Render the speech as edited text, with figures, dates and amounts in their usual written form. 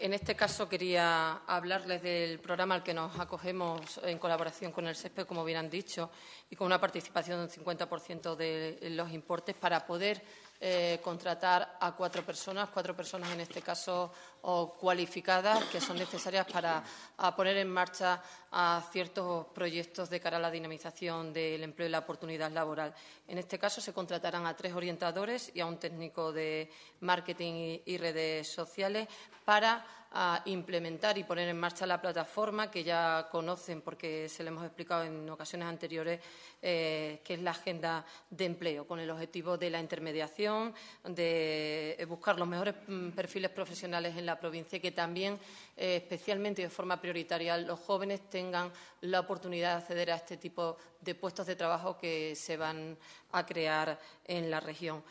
En este caso quería hablarles del programa al que nos acogemos en colaboración con el SESPE, como bien han dicho, y con una participación del 50% de los importes para poder contratar a cuatro personas en este caso cualificadas, que son necesarias para poner en marcha ciertos proyectos de cara a la dinamización del empleo y la oportunidad laboral. En este caso se contratarán a 3 orientadores y a un técnico de marketing y redes sociales para implementar y poner en marcha la plataforma que ya conocen porque se lo hemos explicado en ocasiones anteriores, que es la agenda de empleo, con el objetivo de la intermediación, de buscar los mejores perfiles profesionales en la provincia y que también, especialmente y de forma prioritaria, los jóvenes tengan la oportunidad de acceder a este tipo de puestos de trabajo que se van a crear en la región.